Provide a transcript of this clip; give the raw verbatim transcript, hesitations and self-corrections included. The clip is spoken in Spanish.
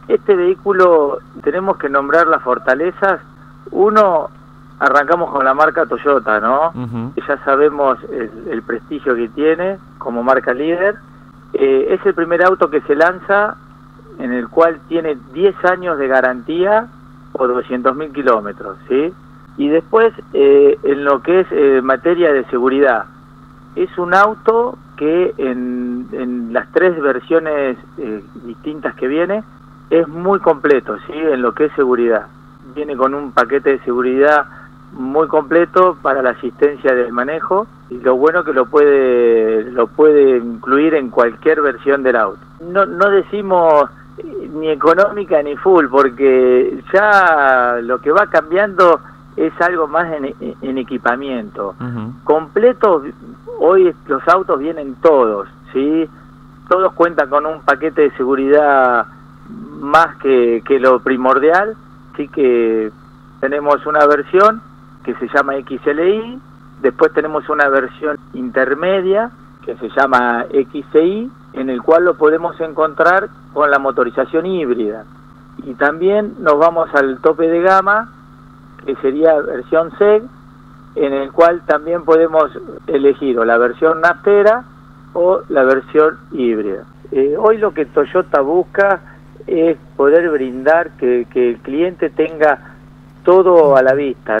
Este vehículo tenemos que nombrar las fortalezas. Uno, arrancamos con la marca Toyota, ¿no? Uh-huh. Ya sabemos el, el prestigio que tiene como marca líder. Eh, es el primer auto que se lanza en el cual tiene diez años de garantía o doscientos mil kilómetros, ¿sí? Y después, eh, en lo que es eh, materia de seguridad, es un auto que en, en las tres versiones eh, distintas que viene, es muy completo, ¿sí? En lo que es seguridad. Viene con un paquete de seguridad muy completo para la asistencia del manejo, y lo bueno que lo puede lo puede incluir en cualquier versión del auto. No, no decimos ni económica ni full, porque ya lo que va cambiando es algo más en, en equipamiento. Uh-huh. Completos, hoy los autos vienen todos, ¿sí? Todos cuentan con un paquete de seguridad más que, que lo primordial, así que tenemos una versión que se llama X L I, después tenemos una versión intermedia que se llama X C I, en el cual lo podemos encontrar con la motorización híbrida. Y también nos vamos al tope de gama, que sería versión C, en el cual también podemos elegir o la versión naftera o la versión híbrida. Eh, hoy lo que Toyota busca es poder brindar que, que el cliente tenga todo a la vista.